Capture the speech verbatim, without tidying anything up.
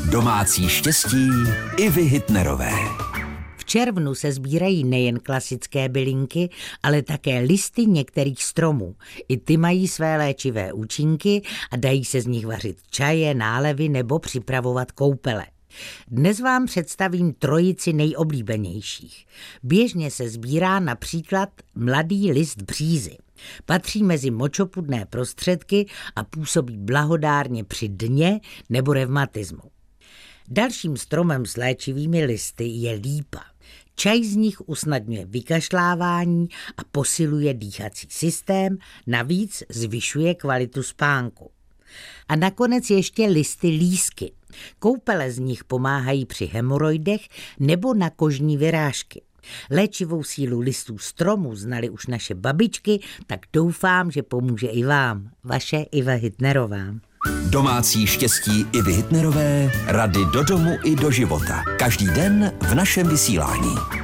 Domácí štěstí Ivy Hitnerové. V červnu se sbírají nejen klasické bylinky, ale také listy některých stromů. I ty mají své léčivé účinky a dají se z nich vařit čaje, nálevy nebo připravovat koupele. Dnes vám představím trojici nejoblíbenějších. Běžně se sbírá například mladý list břízy. Patří mezi močopudné prostředky a působí blahodárně při dně nebo revmatismu. Dalším stromem s léčivými listy je lípa. Čaj z nich usnadňuje vykašlávání a posiluje dýchací systém, navíc zvyšuje kvalitu spánku. A nakonec ještě listy lísky. Koupele z nich pomáhají při hemoroidech nebo na kožní vyrážky. Léčivou sílu listů stromů znali už naše babičky, tak doufám, že pomůže i vám. Vaše Iva Hitnerová. Domácí štěstí Ivy Hitnerové, rady do domu i do života. Každý den v našem vysílání.